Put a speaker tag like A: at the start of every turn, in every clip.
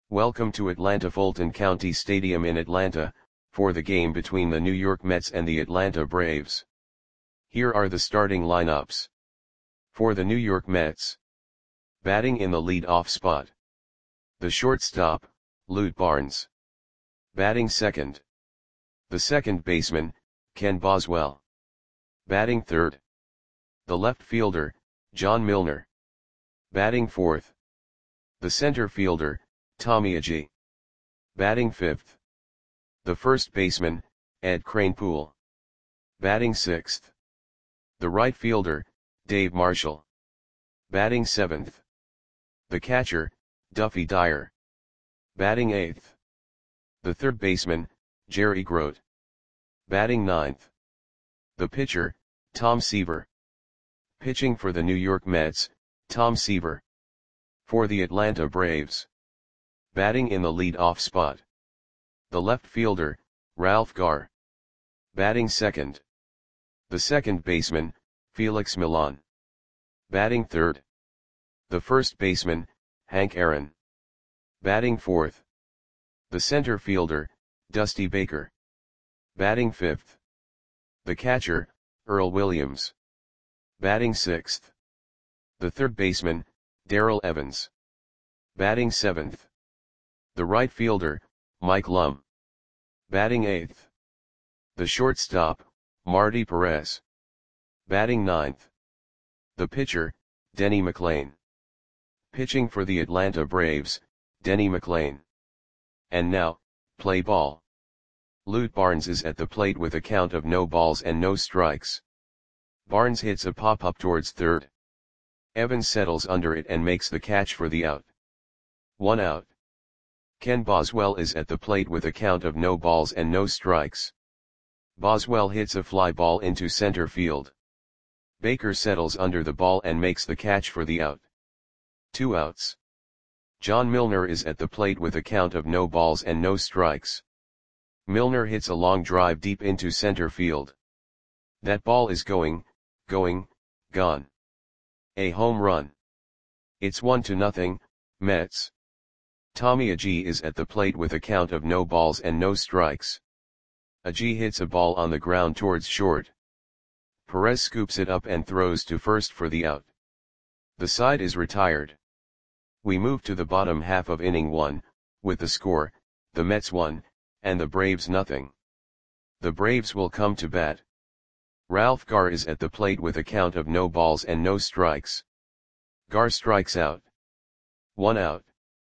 A: Welcome to Atlanta Fulton County Stadium in Atlanta, for the game between the New York Mets and the Atlanta Braves. Here are the starting lineups. For the New York Mets. Batting in the lead-off spot. The shortstop, Lute Barnes. Batting second. The second baseman, Ken Boswell. Batting third. The left fielder, John Milner. Batting fourth. The center fielder, Tommy Agee. Batting fifth. The first baseman, Ed Kranepool. Batting sixth. The right fielder, Dave Marshall. Batting seventh. The catcher, Duffy Dyer. Batting eighth. The third baseman, Jerry Grote. Batting ninth. The pitcher, Tom Seaver. Pitching for the New York Mets, Tom Seaver. For the Atlanta Braves. Batting in the lead-off spot. The left fielder, Ralph Garr. Batting second. The second baseman, Felix Millan. Batting third. The first baseman, Hank Aaron. Batting fourth. The center fielder, Dusty Baker. Batting fifth. The catcher, Earl Williams. Batting sixth. The third baseman, Darrell Evans. Batting seventh. The right fielder, Mike Lum. Batting eighth. The shortstop, Marty Perez. Batting ninth. The pitcher, Denny McLain. Pitching for the Atlanta Braves, Denny McLain. And now, play ball. Lute Barnes is at the plate with a count of no balls and no strikes. Barnes hits a pop-up towards third. Evans settles under it and makes the catch for the out. 1 out. Ken Boswell is at the plate with a count of no balls and no strikes. Boswell hits a fly ball into center field. Baker settles under the ball and makes the catch for the out. 2 outs. John Milner is at the plate with a count of no balls and no strikes. Milner hits a long drive deep into center field. That ball is gone. A home run. It's 1-0, Mets. Tommy Agee is at the plate with a count of no balls and no strikes. Agee hits a ball on the ground towards short. Perez scoops it up and throws to first for the out. The side is retired. We move to the bottom half of inning 1, with the score, the Mets 1, and the Braves 0. The Braves will come to bat. Ralph Garr is at the plate with a count of no balls and no strikes. Garr strikes out. 1 out.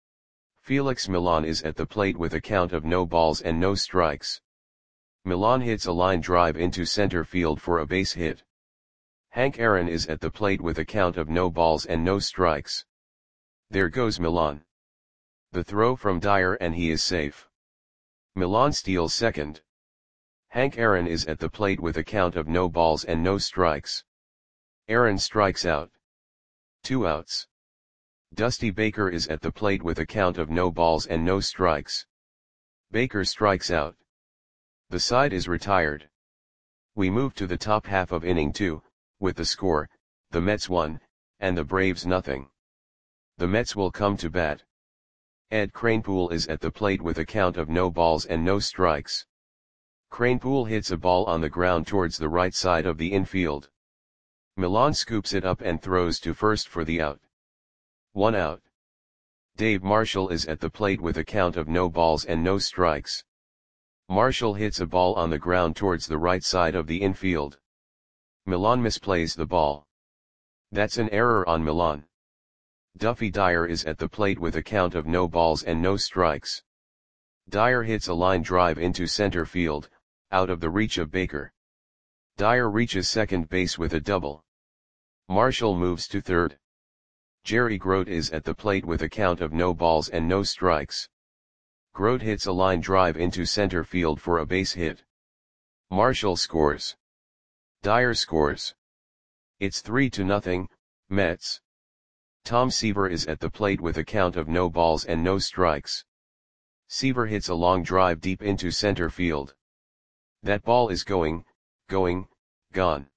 A: Felix Millan is at the plate with a count of no balls and no strikes. Millan hits a line drive into center field for a base hit. Hank Aaron is at the plate with a count of no balls and no strikes. There goes Millan. The throw from Dyer and he is safe. Millan steals second. Hank Aaron is at the plate with a count of no balls and no strikes. Aaron strikes out. 2 outs. Dusty Baker is at the plate with a count of no balls and no strikes. Baker strikes out. The side is retired. We move to the top half of inning 2, with the score, the Mets 1, and the Braves 0. The Mets will come to bat. Ed Kranepool is at the plate with a count of no balls and no strikes. Kranepool hits a ball on the ground towards the right side of the infield. Millan scoops it up and throws to first for the out. 1 out. Dave Marshall is at the plate with a count of no balls and no strikes. Marshall hits a ball on the ground towards the right side of the infield. Millan misplays the ball. That's an error on Millan. Duffy Dyer is at the plate with a count of no balls and no strikes. Dyer hits a line drive into center field, out of the reach of Baker. Dyer reaches second base with a double. Marshall moves to third. Jerry Grote is at the plate with a count of no balls and no strikes. Grote hits a line drive into center field for a base hit. Marshall scores. Dyer scores. It's 3-0, Mets. Tom Seaver is at the plate with a count of no balls and no strikes. Seaver hits a long drive deep into center field. That ball is gone.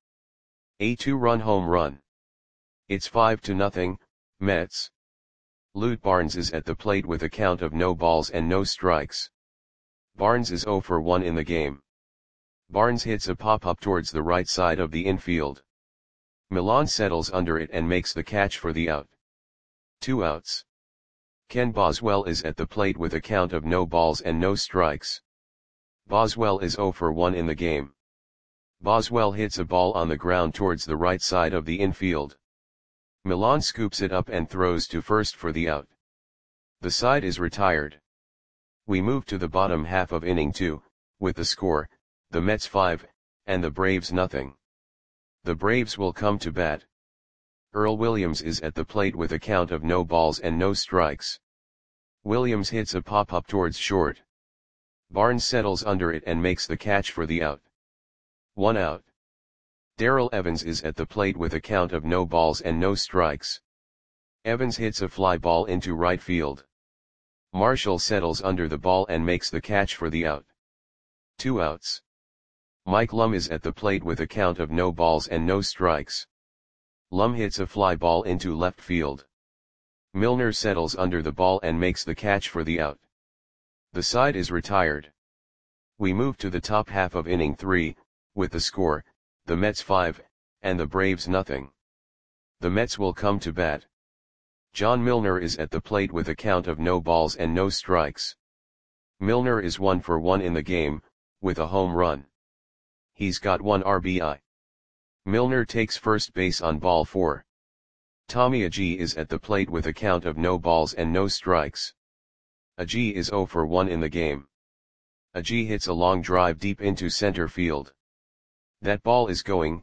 A: A 2-run home run. It's 5-0, Mets. Lute Barnes is at the plate with a count of no balls and no strikes. Barnes is 0 for 1 in the game. Barnes hits a pop-up towards the right side of the infield. Milan settles under it and makes the catch for the out. 2 outs. Ken Boswell is at the plate with a count of no balls and no strikes. Boswell is 0 for 1 in the game. Boswell hits a ball on the ground towards the right side of the infield. Milan scoops it up and throws to first for the out. The side is retired. We move to the bottom half of inning 2, with the score, the Mets 5, and the Braves nothing. The Braves will come to bat. Earl Williams is at the plate with a count of no balls and no strikes. Williams hits a pop-up towards short. Barnes settles under it and makes the catch for the out. 1 out. Darrell Evans is at the plate with a count of no balls and no strikes. Evans hits a fly ball into right field. Marshall settles under the ball and makes the catch for the out. 2 outs. Mike Lum is at the plate with a count of no balls and no strikes. Lum hits a fly ball into left field. Milner settles under the ball and makes the catch for the out. The side is retired. We move to the top half of inning 3, with the score, the Mets 5, and the Braves nothing. The Mets will come to bat. John Milner is at the plate with a count of no balls and no strikes. Milner is 1 for 1 in the game, with a home run. He's got 1 RBI. Milner takes first base on ball 4. Tommy Agee is at the plate with a count of no balls and no strikes. Agee is 0 for 1 in the game. Agee hits a long drive deep into center field. That ball is gone.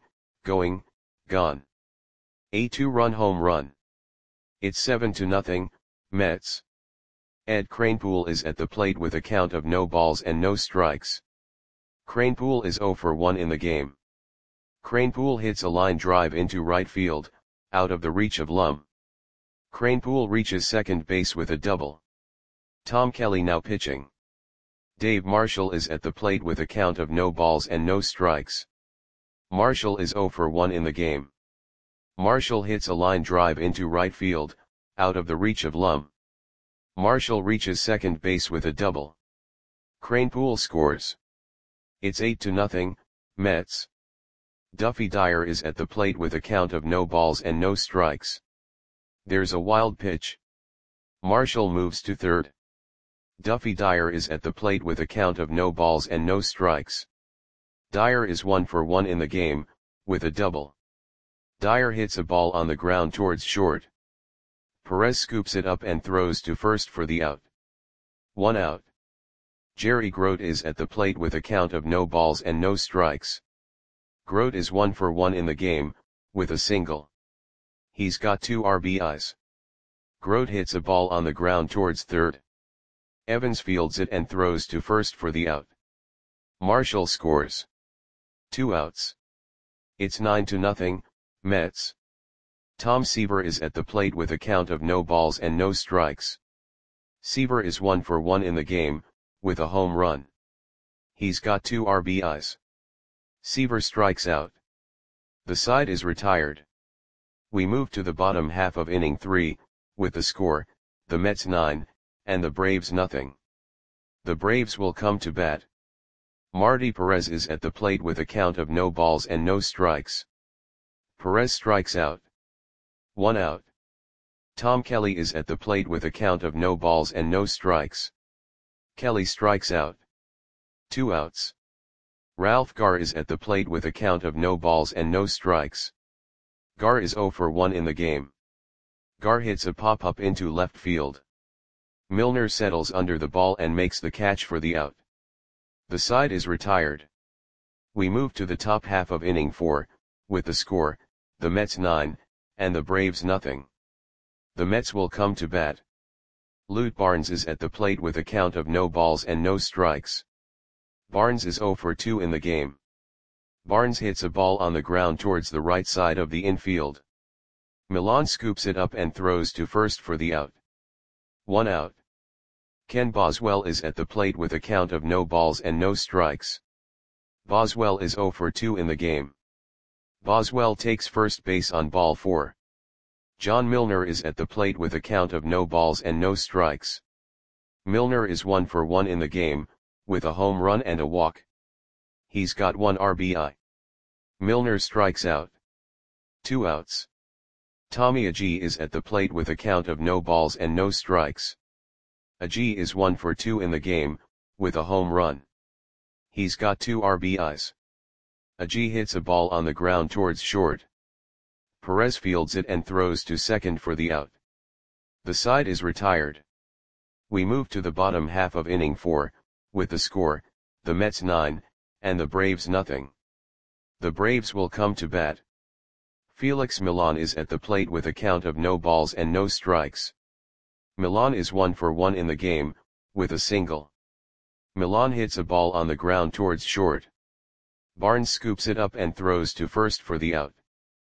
A: A 2-run home run. It's 7-0, Mets. Ed Kranepool is at the plate with a count of no balls and no strikes. Kranepool is 0 for 1 in the game. Kranepool hits a line drive into right field, out of the reach of Lum. Kranepool reaches second base with a double. Tom Kelly now pitching. Dave Marshall is at the plate with a count of no balls and no strikes. Marshall is 0 for 1 in the game. Marshall hits a line drive into right field, out of the reach of Lum. Marshall reaches second base with a double. Kranepool scores. It's 8-0, Mets. Duffy Dyer is at the plate with a count of no balls and no strikes. There's a wild pitch. Marshall moves to third. Duffy Dyer is at the plate with a count of no balls and no strikes. Dyer is 1 for 1 in the game, with a double. Dyer hits a ball on the ground towards short. Perez scoops it up and throws to first for the out. 1 out. Jerry Grote is at the plate with a count of no balls and no strikes. Grote is 1 for 1 in the game, with a single. He's got 2 RBIs. Grote hits a ball on the ground towards third. Evans fields it and throws to first for the out. Marshall scores. 2 outs. It's 9-0, Mets. Tom Seaver is at the plate with a count of no balls and no strikes. Seaver is 1 for 1 in the game, with a home run. He's got 2 RBIs. Seaver strikes out. The side is retired. We move to the bottom half of inning 3, with the score, the Mets 9, and the Braves nothing. The Braves will come to bat. Marty Perez is at the plate with a count of no balls and no strikes. Perez strikes out. 1 out. Tom Kelly is at the plate with a count of no balls and no strikes. Kelly strikes out. 2 outs. Ralph Garr is at the plate with a count of no balls and no strikes. Garr is 0 for 1 in the game. Garr hits a pop-up into left field. Milner settles under the ball and makes the catch for the out. The side is retired. We move to the top half of inning 4, with the score, the Mets 9, and the Braves nothing. The Mets will come to bat. Lute Barnes is at the plate with a count of no balls and no strikes. Barnes is 0 for 2 in the game. Barnes hits a ball on the ground towards the right side of the infield. Milan scoops it up and throws to first for the out. 1 out. Ken Boswell is at the plate with a count of no balls and no strikes. Boswell is 0 for 2 in the game. Boswell takes first base on ball 4. John Milner is at the plate with a count of no balls and no strikes. Milner is 1 for 1 in the game, with a home run and a walk. He's got 1 RBI. Milner strikes out. 2 outs. Tommy Agee is at the plate with a count of no balls and no strikes. Agee is 1 for 2 in the game, with a home run. He's got 2 RBIs. Agee hits a ball on the ground towards short. Perez fields it and throws to second for the out. The side is retired. We move to the bottom half of inning 4, with the score, the Mets 9, and the Braves nothing. The Braves will come to bat. Felix Millan is at the plate with a count of no balls and no strikes. Millan is 1 for 1 in the game, with a single. Millan hits a ball on the ground towards short. Barnes scoops it up and throws to first for the out.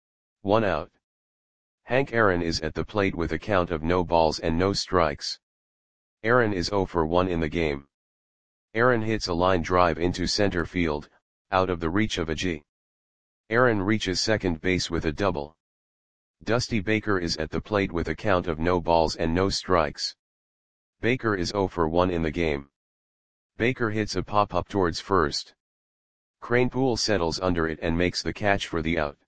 A: 1 out. Hank Aaron is at the plate with a count of no balls and no strikes. Aaron is 0 for 1 in the game. Aaron hits a line drive into center field, out of the reach of Agee. Aaron reaches second base with a double. Dusty Baker is at the plate with a count of no balls and no strikes. Baker is 0 for 1 in the game. Baker hits a pop-up towards first. Kranepool settles under it and makes the catch for the out.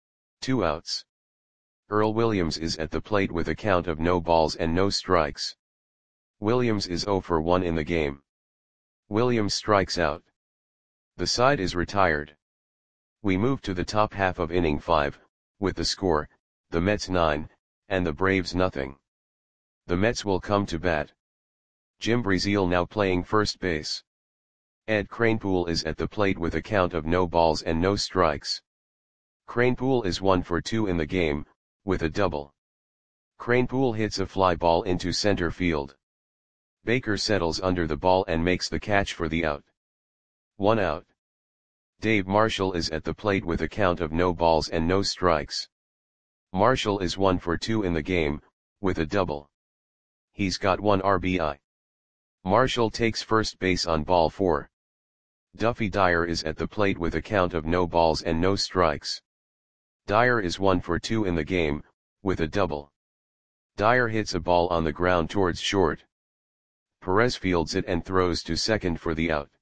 A: 2 outs. Earl Williams is at the plate with a count of no balls and no strikes. Williams is 0 for 1 in the game. Williams strikes out. The side is retired. We move to the top half of inning 5, with the score, the Mets 9, and the Braves nothing. The Mets will come to bat. Jim Breazeal now playing first base. Ed Kranepool is at the plate with a count of no balls and no strikes. Kranepool is 1 for 2 in the game, with a double. Kranepool hits a fly ball into center field. Baker settles under the ball and makes the catch for the out. 1 out. Dave Marshall is at the plate with a count of no balls and no strikes. Marshall is 1 for 2 in the game, with a double. He's got 1 RBI. Marshall takes first base on ball 4. Duffy Dyer is at the plate with a count of no balls and no strikes. Dyer is 1 for 2 in the game, with a double. Dyer hits a ball on the ground towards short. Perez fields it and throws to second for the out.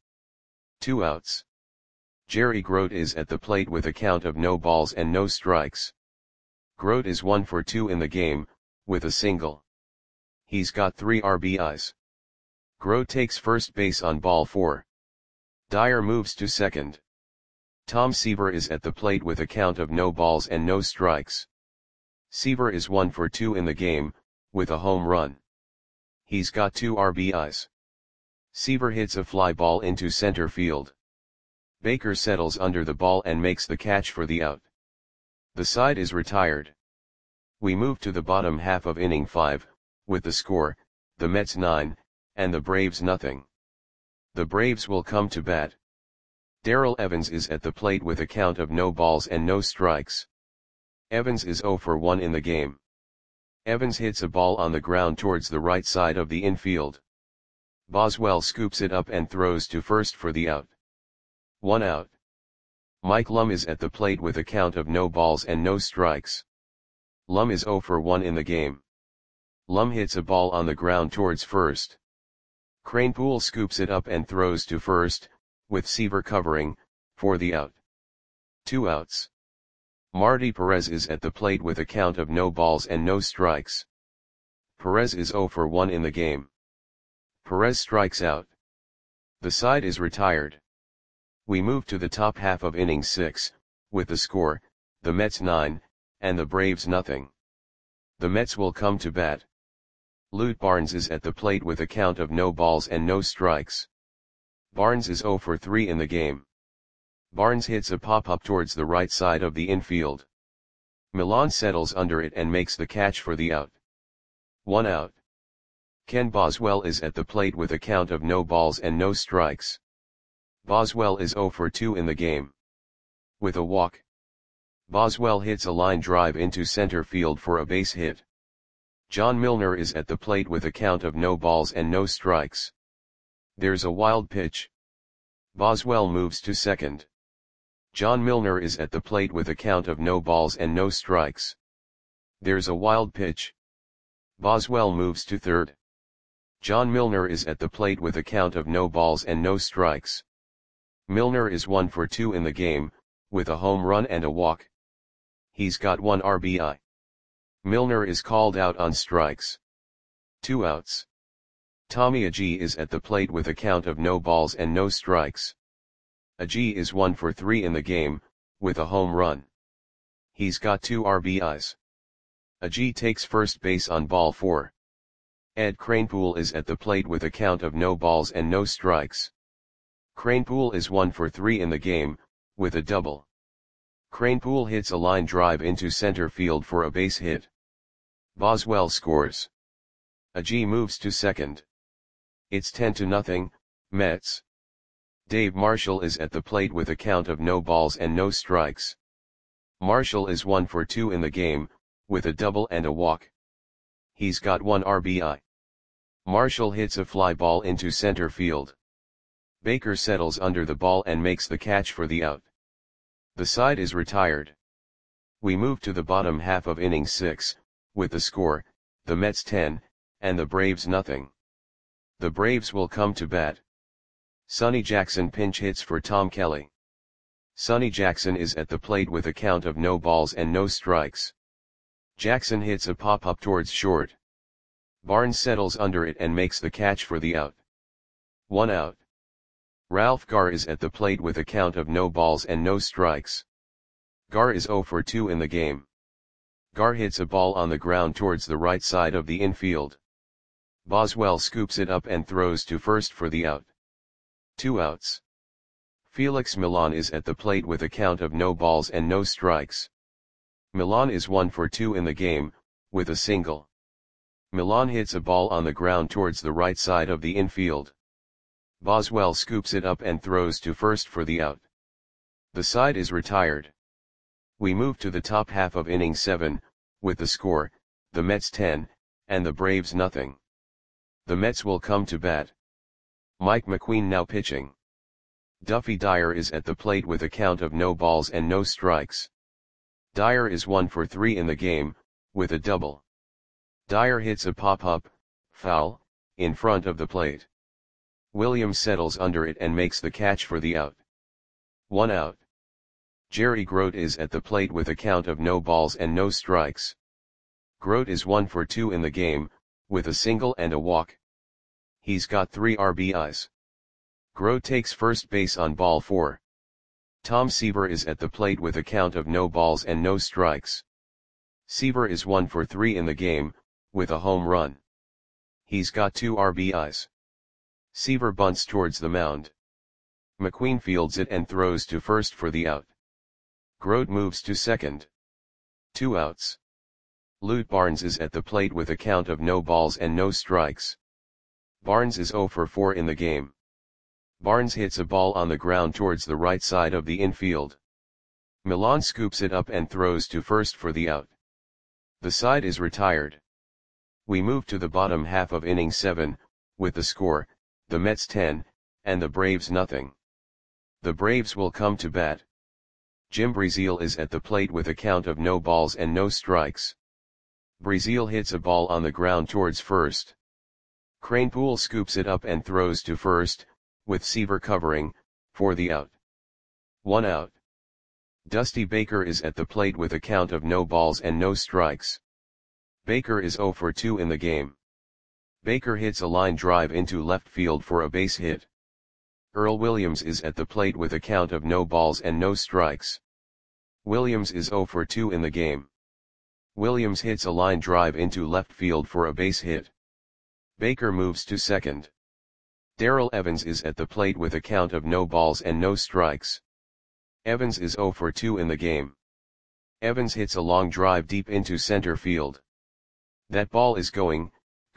A: 2 outs. Jerry Grote is at the plate with a count of no balls and no strikes. Grote is 1 for 2 in the game, with a single. He's got 3 RBIs. Grote takes first base on ball 4. Dyer moves to second. Tom Seaver is at the plate with a count of no balls and no strikes. Seaver is 1 for 2 in the game, with a home run. He's got 2 RBIs. Seaver hits a fly ball into center field. Baker settles under the ball and makes the catch for the out. The side is retired. We move to the bottom half of inning 5, with the score, the Mets 9, and the Braves nothing. The Braves will come to bat. Darrell Evans is at the plate with a count of no balls and no strikes. Evans is 0 for 1 in the game. Evans hits a ball on the ground towards the right side of the infield. Boswell scoops it up and throws to first for the out. 1 out. Mike Lum is at the plate with a count of no balls and no strikes. Lum is 0 for 1 in the game. Lum hits a ball on the ground towards first. Kranepool scoops it up and throws to first, with Seaver covering, for the out. 2 outs. Marty Perez is at the plate with a count of no balls and no strikes. Perez is 0 for 1 in the game. Perez strikes out. The side is retired. We move to the top half of inning 6, with the score, the Mets 9, and the Braves nothing. The Mets will come to bat. Lute Barnes is at the plate with a count of no balls and no strikes. Barnes is 0 for 3 in the game. Barnes hits a pop-up towards the right side of the infield. Millan settles under it and makes the catch for the out. 1 out. Ken Boswell is at the plate with a count of no balls and no strikes. Boswell is 0 for 2 in the game. With a walk. Boswell hits a line drive into center field for a base hit. John Milner is at the plate with a count of no balls and no strikes. There's a wild pitch. Boswell moves to second. John Milner is at the plate with a count of no balls and no strikes. There's a wild pitch. Boswell moves to third. John Milner is at the plate with a count of no balls and no strikes. Milner is 1 for 2 in the game, with a home run and a walk. He's got 1 RBI. Milner is called out on strikes. 2 outs. Tommy Agee is at the plate with a count of no balls and no strikes. Agee is 1 for 3 in the game, with a home run. He's got 2 RBIs. Agee takes first base on ball 4. Ed Kranepool is at the plate with a count of no balls and no strikes. Kranepool is 1 for 3 in the game, with a double. Kranepool hits a line drive into center field for a base hit. Boswell scores. Agee moves to second. It's 10-0, Mets. Dave Marshall is at the plate with a count of no balls and no strikes. Marshall is 1 for 2 in the game, with a double and a walk. He's got 1 RBI. Marshall hits a fly ball into center field. Baker settles under the ball and makes the catch for the out. The side is retired. We move to the bottom half of inning 6, with the score, the Mets 10, and the Braves nothing. The Braves will come to bat. Sonny Jackson pinch hits for Tom Kelly. Sonny Jackson is at the plate with a count of no balls and no strikes. Jackson hits a pop-up towards short. Barnes settles under it and makes the catch for the out. 1 out. Ralph Garr is at the plate with a count of no balls and no strikes. Garr is 0 for 2 in the game. Garr hits a ball on the ground towards the right side of the infield. Boswell scoops it up and throws to first for the out. 2 outs. Felix Millan is at the plate with a count of no balls and no strikes. Millan is 1 for 2 in the game, with a single. Millan hits a ball on the ground towards the right side of the infield. Boswell scoops it up and throws to first for the out. The side is retired. We move to the top half of inning 7, with the score, the Mets 10, and the Braves nothing. The Mets will come to bat. Mike McQueen now pitching. Duffy Dyer is at the plate with a count of no balls and no strikes. Dyer is 1 for 3 in the game, with a double. Dyer hits a pop-up, foul, in front of the plate. Williams settles under it and makes the catch for the out. 1 out. Jerry Grote is at the plate with a count of no balls and no strikes. Grote is 1 for 2 in the game, with a single and a walk. He's got 3 RBIs. Grote takes first base on ball 4. Tom Seaver is at the plate with a count of no balls and no strikes. Seaver is 1 for 3 in the game, with a home run. He's got 2 RBIs. Seaver bunts towards the mound. McQueen fields it and throws to first for the out. Grote moves to second. 2 outs. Lute Barnes is at the plate with a count of no balls and no strikes. Barnes is 0 for 4 in the game. Barnes hits a ball on the ground towards the right side of the infield. Millan scoops it up and throws to first for the out. The side is retired. We move to the bottom half of inning 7, with the score, the Mets 10, and the Braves nothing. The Braves will come to bat. Jim Breazeal is at the plate with a count of no balls and no strikes. Breazeal hits a ball on the ground towards first. Kranepool scoops it up and throws to first, with Seaver covering, for the out. 1 out. Dusty Baker is at the plate with a count of no balls and no strikes. Baker is 0 for 2 in the game. Baker hits a line drive into left field for a base hit. Earl Williams is at the plate with a count of no balls and no strikes. Williams is 0 for 2 in the game. Williams hits a line drive into left field for a base hit. Baker moves to second. Darrell Evans is at the plate with a count of no balls and no strikes. Evans is 0 for 2 in the game. Evans hits a long drive deep into center field. That ball is gone.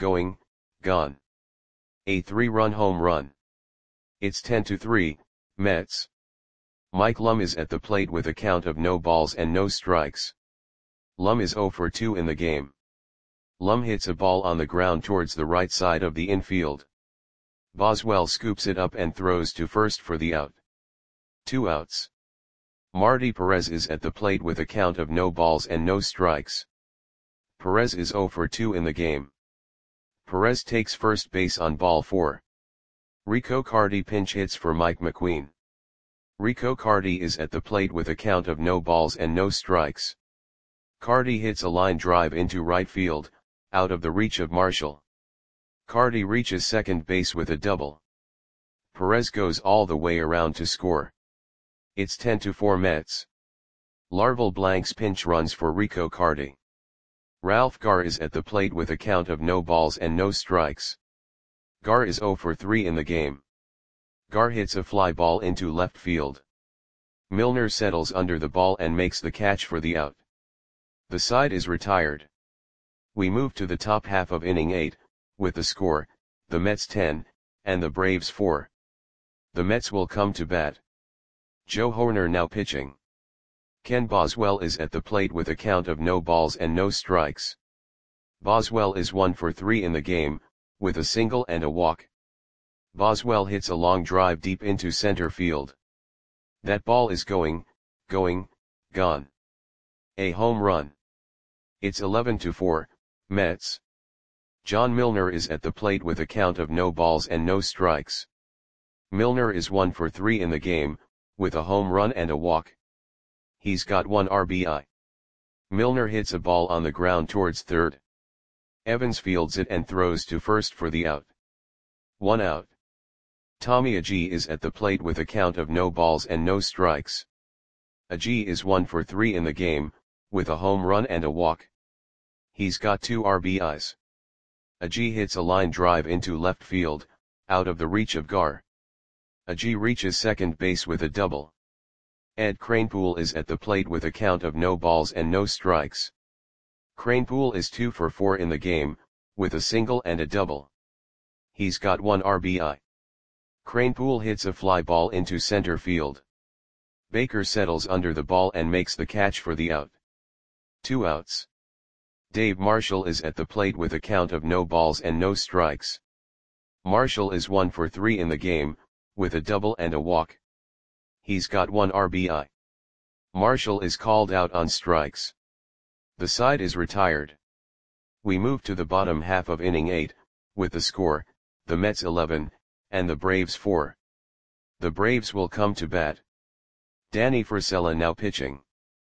A: A 3-run home run. It's 10-3, Mets. Mike Lum is at the plate with a count of no balls and no strikes. Lum is 0 for 2 in the game. Lum hits a ball on the ground towards the right side of the infield. Boswell scoops it up and throws to first for the out. 2 outs. Marty Perez is at the plate with a count of no balls and no strikes. Perez is 0 for 2 in the game. Perez takes first base on ball 4. Rico Carty pinch hits for Mike McQueen. Rico Carty is at the plate with a count of no balls and no strikes. Carty hits a line drive into right field, out of the reach of Marshall. Carty reaches second base with a double. Perez goes all the way around to score. It's 10-4 Mets. Larval blanks pinch runs for Rico Carty. Ralph Garr is at the plate with a count of no balls and no strikes. Garr is 0 for 3 in the game. Garr hits a fly ball into left field. Milner settles under the ball and makes the catch for the out. The side is retired. We move to the top half of inning 8, with the score, the Mets 10, and the Braves 4. The Mets will come to bat. Joe Hoerner now pitching. Ken Boswell is at the plate with a count of no balls and no strikes. Boswell is 1 for 3 in the game, with a single and a walk. Boswell hits a long drive deep into center field. That ball is gone. A home run. It's 11-4, Mets. John Milner is at the plate with a count of no balls and no strikes. Milner is 1 for 3 in the game, with a home run and a walk. He's got 1 RBI. Milner hits a ball on the ground towards third. Evans fields it and throws to first for the out. 1 out. Tommy Agee is at the plate with a count of no balls and no strikes. Agee is 1 for 3 in the game, with a home run and a walk. He's got 2 RBIs. Agee hits a line drive into left field, out of the reach of Garr. Agee reaches second base with a double. Ed Kranepool is at the plate with a count of no balls and no strikes. Kranepool is 2 for 4 in the game, with a single and a double. He's got 1 RBI. Kranepool hits a fly ball into center field. Baker settles under the ball and makes the catch for the out. 2 outs. Dave Marshall is at the plate with a count of no balls and no strikes. Marshall is 1 for 3 in the game, with a double and a walk. He's got 1 RBI. Marshall is called out on strikes. The side is retired. We move to the bottom half of inning 8, with the score, the Mets 11, and the Braves 4. The Braves will come to bat. Danny Frisella now pitching.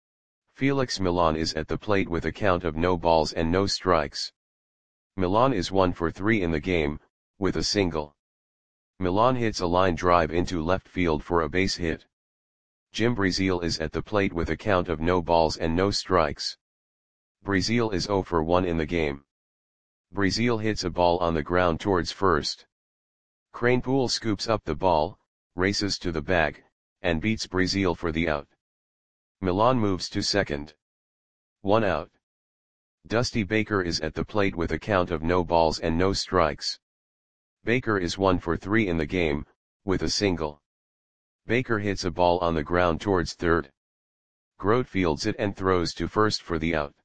A: Felix Milan is at the plate with a count of no balls and no strikes. Milan is 1 for 3 in the game, with a single. Milan hits a line drive into left field for a base hit. Jim Breazeal is at the plate with a count of no balls and no strikes. Breazeal is 0 for 1 in the game. Breazeal hits a ball on the ground towards first. Kranepool scoops up the ball, races to the bag, and beats Breazeal for the out. Milan moves to second. 1 out. Dusty Baker is at the plate with a count of no balls and no strikes. Baker is 1 for 3 in the game, with a single. Baker hits a ball on the ground towards third. Grote fields it and throws to first for the out.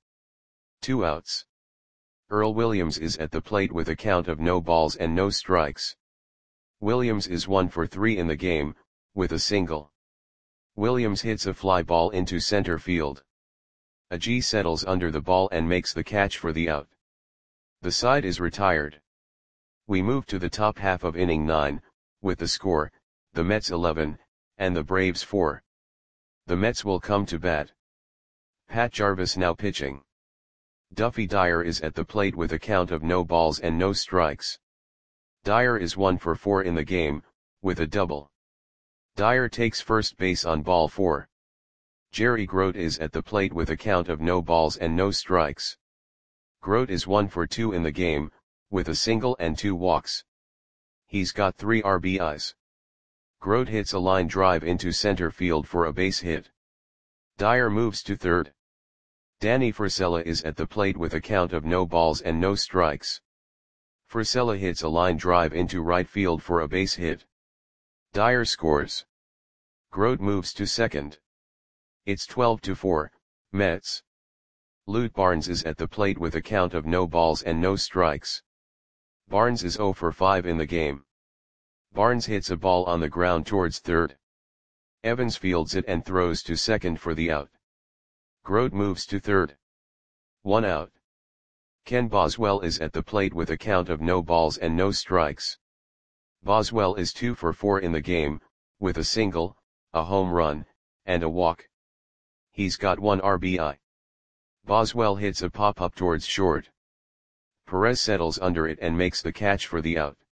A: 2 outs. Earl Williams is at the plate with a count of no balls and no strikes. Williams is 1 for 3 in the game, with a single. Williams hits a fly ball into center field. Agee settles under the ball and makes the catch for the out. The side is retired. We move to the top half of inning 9, with the score, the Mets 11, and the Braves 4. The Mets will come to bat. Pat Jarvis now pitching. Duffy Dyer is at the plate with a count of no balls and no strikes. Dyer is 1 for 4 in the game, with a double. Dyer takes first base on ball 4. Jerry Grote is at the plate with a count of no balls and no strikes. Grote is 1 for 2 in the game, with a single and 2 walks. He's got 3 RBIs. Grote hits a line drive into center field for a base hit. Dyer moves to third. Danny Frisella is at the plate with a count of no balls and no strikes. Frisella hits a line drive into right field for a base hit. Dyer scores. Grote moves to second. It's 12-4, Mets. Lute Barnes is at the plate with a count of no balls and no strikes. Barnes is 0 for 5 in the game. Barnes hits a ball on the ground towards third. Evans fields it and throws to second for the out. Grote moves to third. 1 out. Ken Boswell is at the plate with a count of no balls and no strikes. Boswell is 2 for 4 in the game, with a single, a home run, and a walk. He's got 1 RBI. Boswell hits a pop-up towards short. Perez settles under it and makes the catch for the out.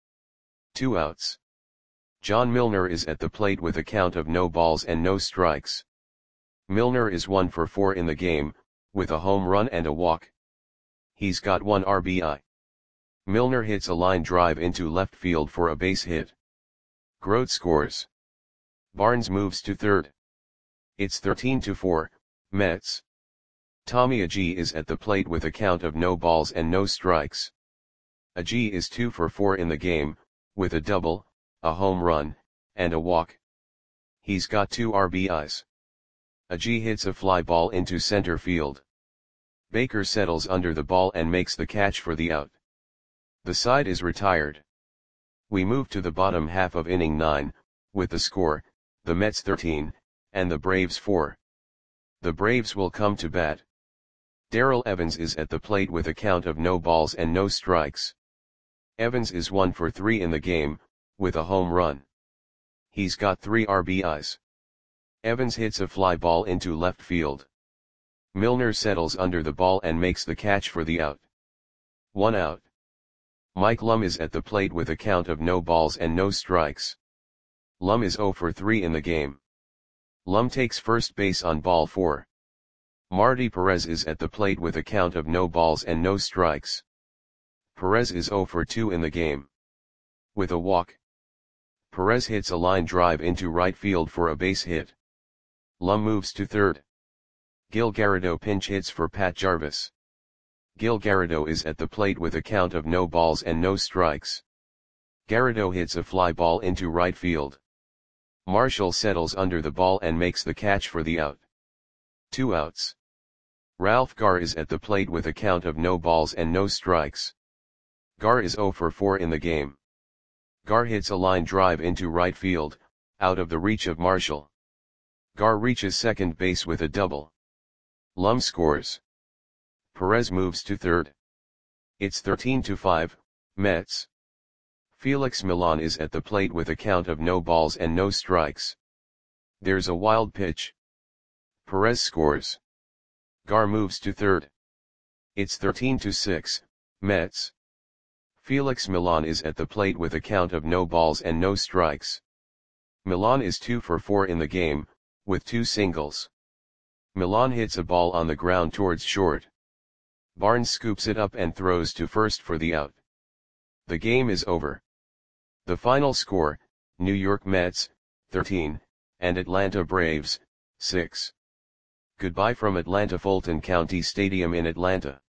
A: 2 outs. John Milner is at the plate with a count of no balls and no strikes. Milner is 1 for 4 in the game, with a home run and a walk. He's got 1 RBI. Milner hits a line drive into left field for a base hit. Grote scores. Barnes moves to third. It's 13-4, Mets. Tommy Agee is at the plate with a count of no balls and no strikes. Agee is 2 for 4 in the game, with a double, a home run, and a walk. He's got 2 RBIs. Agee hits a fly ball into center field. Baker settles under the ball and makes the catch for the out. The side is retired. We move to the bottom half of inning 9, with the score, the Mets 13, and the Braves 4. The Braves will come to bat. Darrell Evans is at the plate with a count of no balls and no strikes. Evans is 1 for 3 in the game, with a home run. He's got 3 RBIs. Evans hits a fly ball into left field. Milner settles under the ball and makes the catch for the out. 1 out. Mike Lum is at the plate with a count of no balls and no strikes. Lum is 0 for 3 in the game. Lum takes first base on ball 4. Marty Perez is at the plate with a count of no balls and no strikes. Perez is 0 for 2 in the game. With a walk. Perez hits a line drive into right field for a base hit. Lum moves to third. Gil Garrido pinch hits for Pat Jarvis. Gil Garrido is at the plate with a count of no balls and no strikes. Garrido hits a fly ball into right field. Marshall settles under the ball and makes the catch for the out. 2 outs. Ralph Garr is at the plate with a count of no balls and no strikes. Garr is 0 for 4 in the game. Garr hits a line drive into right field, out of the reach of Marshall. Garr reaches second base with a double. Lum scores. Perez moves to third. It's 13-5, Mets. Felix Millan is at the plate with a count of no balls and no strikes. There's a wild pitch. Perez scores. Garr moves to third. It's 13-6, Mets. Felix Millan is at the plate with a count of no balls and no strikes. Millan is 2 for 4 in the game, with 2 singles. Millan hits a ball on the ground towards short. Barnes scoops it up and throws to first for the out. The game is over. The final score, New York Mets, 13, and Atlanta Braves, 6. Goodbye from Atlanta Fulton County Stadium in Atlanta.